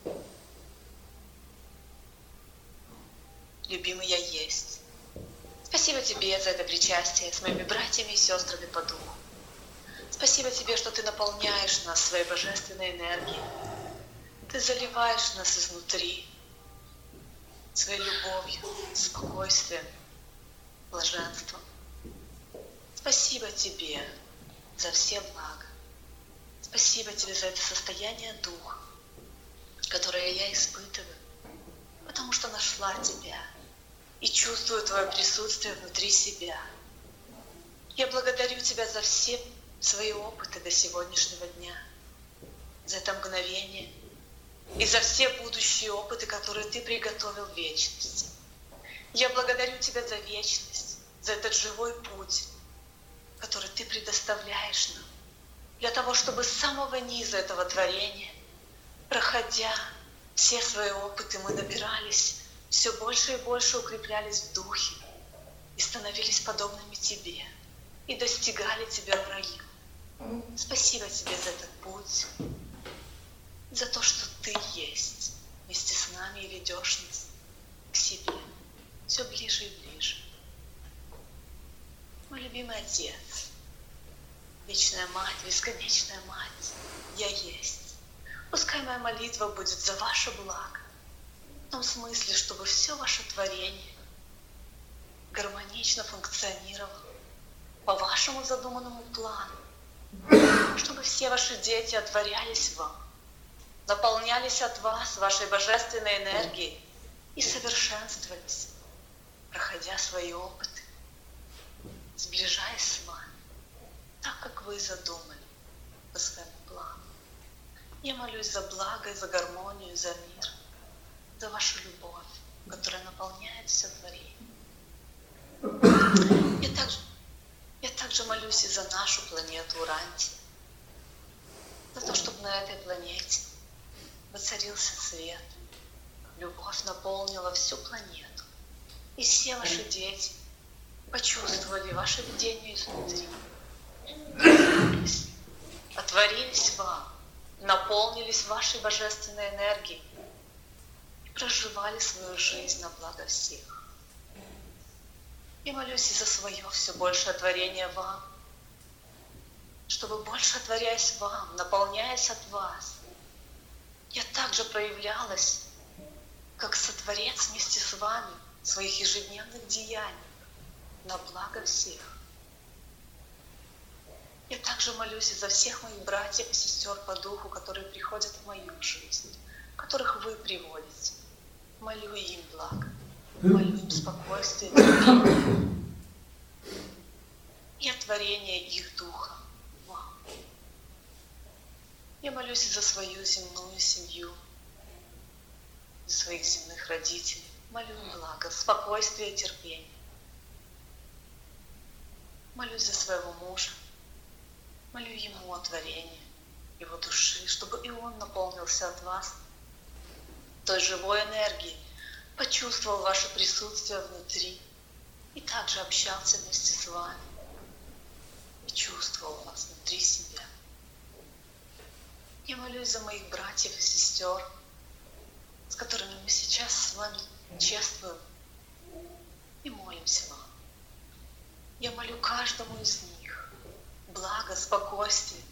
Любимый, я есть. Спасибо тебе за это причастие с моими братьями и сестрами по духу. Спасибо тебе, что ты наполняешь нас своей божественной энергией. Ты заливаешь нас изнутри. своей любовью, спокойствием, блаженством. Спасибо тебе за все блага. Спасибо тебе за это состояние духа, которое я испытываю, потому что нашла тебя и чувствую твое присутствие внутри себя. Я благодарю тебя за все свои опыты до сегодняшнего дня, за это мгновение и за все будущие опыты, которые ты приготовил в вечности. Я благодарю тебя за вечность, за этот живой путь, который ты предоставляешь нам, для того, чтобы с самого низа этого творения, проходя все свои опыты, мы набирались, все больше и больше укреплялись в духе и становились подобными тебе, и достигали тебя в раю. Спасибо тебе за этот путь, за то, что ты есть вместе с нами и ведешь нас к себе все ближе и ближе. Мой любимый Отец, вечная Мать, бесконечная Мать, я есть. Пускай моя молитва будет за ваше благо, в том смысле, чтобы все ваше творение гармонично функционировало по вашему задуманному плану, чтобы все ваши дети отворялись вам, наполнялись от вас, вашей божественной энергией и совершенствовались, проходя свои опыты, сближаясь с вами, так, как вы задумали по своему плану. Я молюсь за благо, и за гармонию, за мир, за вашу любовь, которая наполняет все творение. Я также, я также молюсь и за нашу планету Урантия, за то, чтобы на этой планете воцарился свет, любовь наполнила всю планету, и все ваши дети почувствовали ваше видение изнутри, отворились вам, наполнились вашей божественной энергией и проживали свою жизнь на благо всех. И молюсь и за свое все большее творение вам, чтобы больше отворяясь вам, наполняясь от вас, я также проявлялась, как сотворец вместе с вами в своих ежедневных деяниях на благо всех. Я также молюсь и за всех моих братьев и сестер по духу, которые приходят в мою жизнь, которых вы приводите. Молю им благо, молю им спокойствие и отворение их духа вам. Я молюсь и за свою земную семью, за своих земных родителей. Молю им благо, спокойствие и терпение. Молюсь за своего мужа. Молю ему о творении его души, чтобы и он наполнился от вас той живой энергией, почувствовал ваше присутствие внутри и также общался вместе с вами и чувствовал вас внутри себя. Я молюсь за моих братьев и сестер, с которыми мы сейчас с вами чествуем и молимся вам. Я молю каждому из них благо, спокойствие,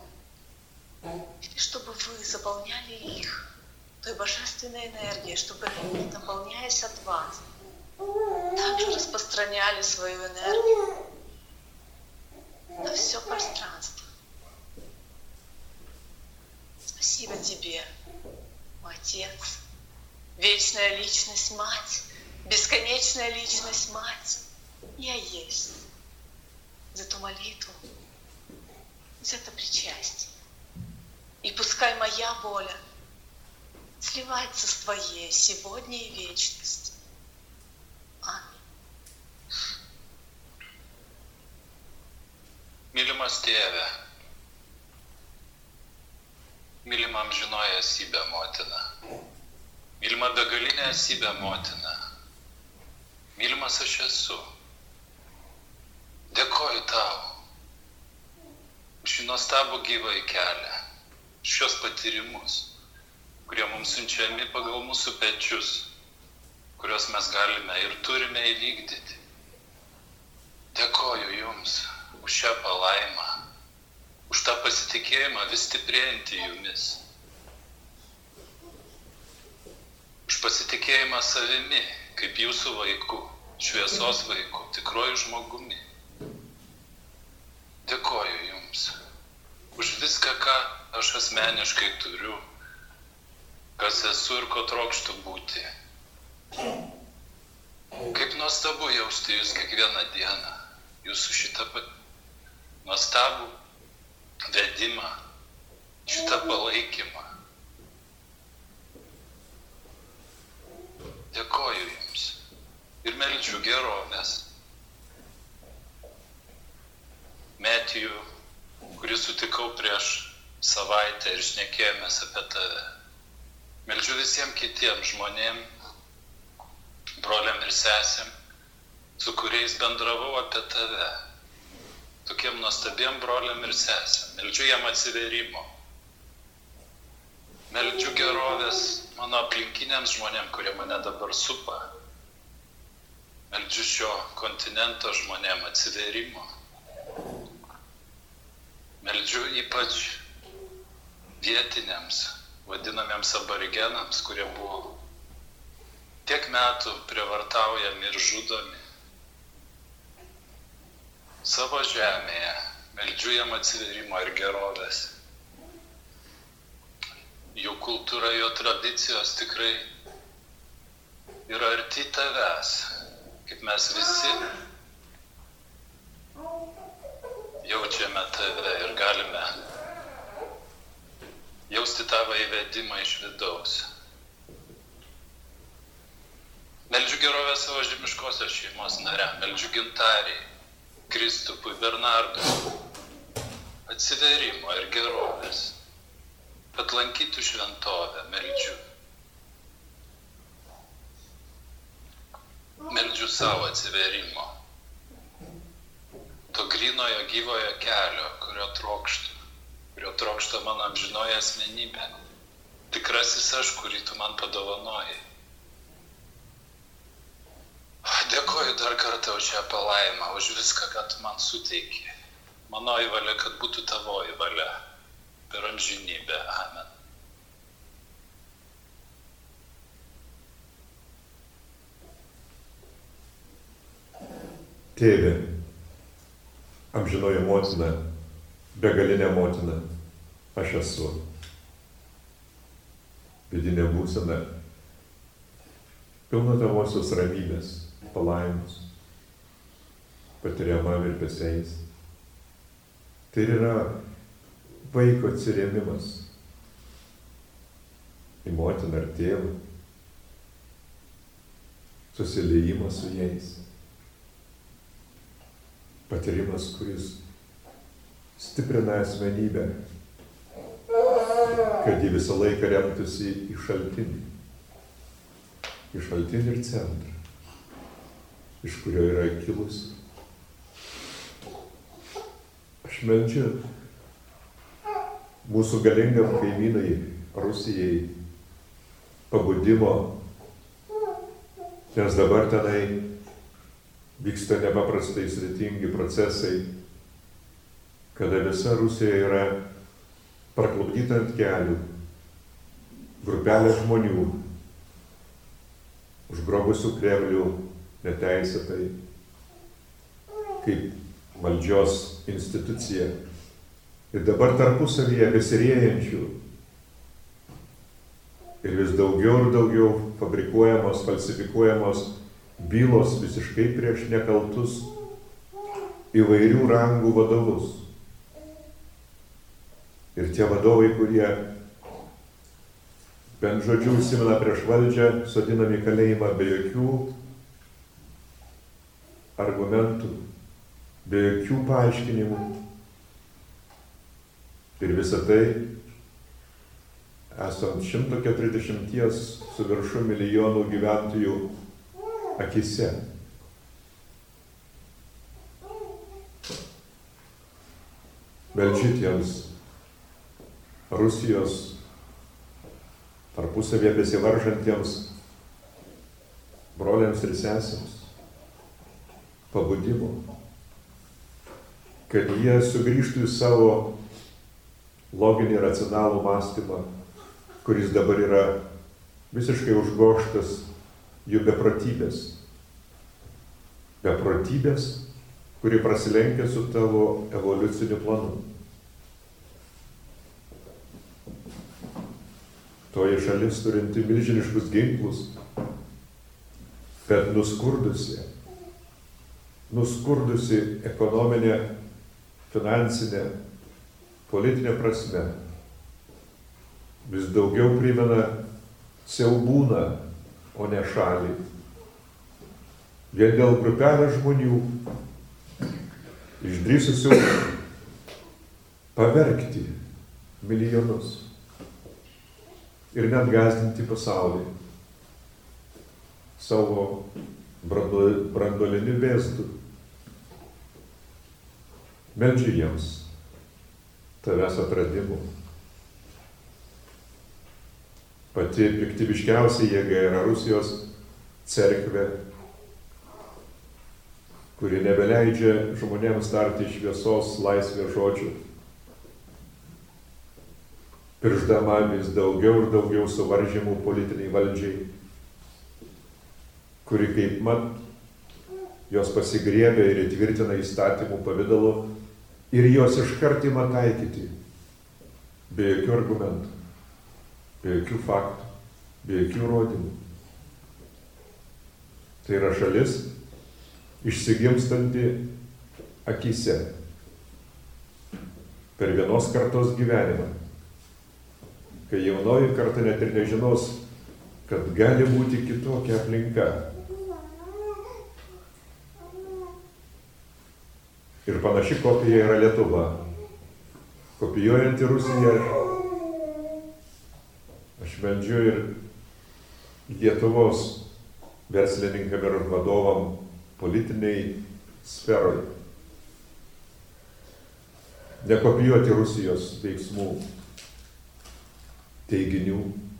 и чтобы вы заполняли их той божественной энергией, чтобы они, наполняясь от вас, также распространяли свою энергию на все пространство. Спасибо тебе, мой Отец, вечная личность Мать, бесконечная личность Мать. Я есть за ту молитву, за это причастие. И пускай моя воля сливается с твоей сегодня и вечности. Аминь. Mylimas Tėve, mylima amžinoji esybė motina, mylima begalinė esybė motina, mylimas aš esu. Dėkoju tau už šį nuostabų gyvąjį kelią, šios patyrimus, kurie mums siunčiami pagal mūsų pečius, kuriuos mes galime ir turime įvykdyti. Dėkoju Jums už šią palaimą, už tą pasitikėjimą vis stiprėjantį Jumis, už pasitikėjimą savimi, kaip jūsų vaiku, šviesos vaiku, tikroju žmogumi. Dėkoju jums už viską, ką aš asmeniškai turiu, kas esu ir ko trokštu būti. Kaip nuostabu jausti jūs kiekvieną dieną, jūsų šitą nuostabų vedimą, šitą palaikymą. Dėkoju jums ir meldžiu gerovės. Metijų, kurį sutikau prieš savaitę ir šnekėjomės apie tave. Meldžiu visiems kitiems žmonėm, broliam ir sesėm, su kuriais bendravau apie tave. Tokiem nuostabiem broliam ir sesėm. Meldžiu jam atsiverimo. Meldžiu gerovės mano aplinkiniams žmonėm, kurie mane dabar supa. Meldžiu šio kontinento žmonėm atsiverimo. Meldžiu ypač vietiniams, vadinamiems aborigenams, kurie buvo tiek metų prievartaujami ir žudomi savo žemėje. Meldžiu jam atsiverimo ir gerovės. Jų kultūra, jo tradicijos tikrai yra arti tavęs, kaip mes visi jaučiame tave ir galime jausti tavo įvedimą iš vidaus. Meldžiu gerovę savo žemiškosios šeimos nariam, meldžiu Gintariai, Kristupui, Bernardui, atsiverimo ir gerovės. Kad lankytų šventovę, meldžiu. Meldžiu savo atsiverimo. To grynojo gyvojo kelio, kurio trokštų, kurio trokšta mano amžinoji asmenybė. Tikrasis aš, kurį tu man padovanojai. Dėkoju dar kartą už šią palaimą, už viską, ką tu man suteiki. Manoji valia, kad būtų tavoji valia. Per amžinybę. Amen. Tėve, amžinoji motina, begalinė motina, aš esu. Vidinė būsena, pilna tavosios ramybės, palaimos, patiriama virpesiais. Tai yra vaiko atsirėmimas į motiną ar tėvą, susiliejimas su jais, patyrimas, kuris stiprina asmenybę, kad ji visą laiką remtųsi į šaltinį, į šaltinį ir centrą, iš kurio yra kilusi. Aš meldžiu mūsų galingam kaimynai Rusijai pabudimo, nes dabar tenai vyksta nepaprastai sudėtingi procesai, kada visa Rusija yra praklupdyta ant kelių, grupelė žmonių, užgrobusių Kremlių neteisėtai, kaip valdžios institucija. Ir dabar tarpusavyje besirėjančių ir vis daugiau ir daugiau fabrikuojamos, falsifikuojamos bylos visiškai prieš nekaltus įvairių rangų vadovus. Ir tie vadovai, kurie bent žodžiu užsimena prieš valdžią, sodinami į kalėjimą be jokių argumentų, be jokių paaiškinimų. Ir visą tai esant šimto keturiasdešimties su viršu milijonų gyventojų akise. Meldžiu tiems Rusijos tarpusavėje besivaržantiems broliams ir sesėms pabudimo, kad jie sugrįžtų į savo loginį racionalų mąstymą, kuris dabar yra visiškai užgoštas jų beprotybės. Beprotybės, kuri prasilenkia su tavo evoliuciniu planu. Toji šalis turinti milžiniškus ginklus, bet nuskurdusi, nuskurdusi ekonominė, finansinė, politinė prasme, vis daugiau primena siaubūną, o ne šalį. Vien dėl grupelės žmonių išdrįsusių pavergti milijonus ir net gąsdinti pasaulį savo branduoliniu vėzdu. Meldžiu jiems tavęs atradimų. Pati piktybiškiausia jėga yra Rusijos cerkvė, kuri nebeleidžia žmonėms tarti šviesos laisvės žodžių, piršdama vis daugiau ir daugiau suvaržymų politiniai valdžiai, kuri kaip mat jos pasigriebia ir įtvirtina įstatymų pavidalu ir jos iškart ima taikyti, be jokių argumentų, be jokių faktų, be jokių rodymų. Tai yra šalis išsigimstanti akyse per vienos kartos gyvenimą, kai jaunoji karta net ir nežinos, kad gali būti kitokia aplinka. Ir panaši kopija yra Lietuva. Kopijuojanti Rusiją, aš meldžiu ir Lietuvos verslininkam ir vadovam politiniai sferoj. Nekopijuoti Rusijos veiksmų, teiginių,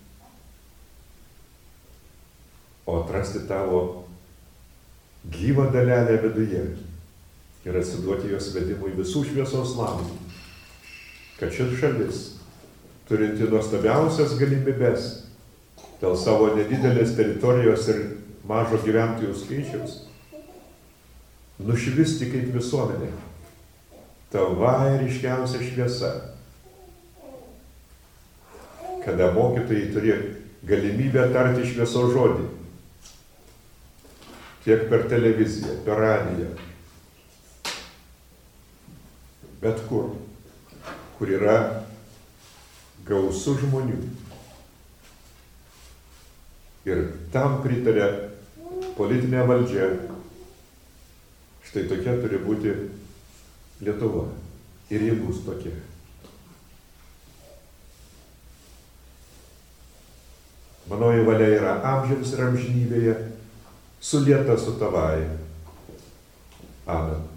o atrasti tavo gyvą dalelę viduje ir atsiduoti jos vedimui visų šviesos namų, kad šis šalis, turinti nuostabiausias galimybes dėl savo nedidelės teritorijos ir mažo gyventojų skaičiaus, nušvisti kaip visuomenė, tava ryškiausia šviesa, kada mokytojai turi galimybę tarti šviesos žodį, tiek per televiziją, per radiją, bet kur, kur yra gausu žmonių. Ir tam pritarė politinė valdžia. Štai tokia turi būti Lietuva. Ir ji bus tokia. Manoji valia yra amžiams ir amžinybėje, sulieta su tavai. Amen.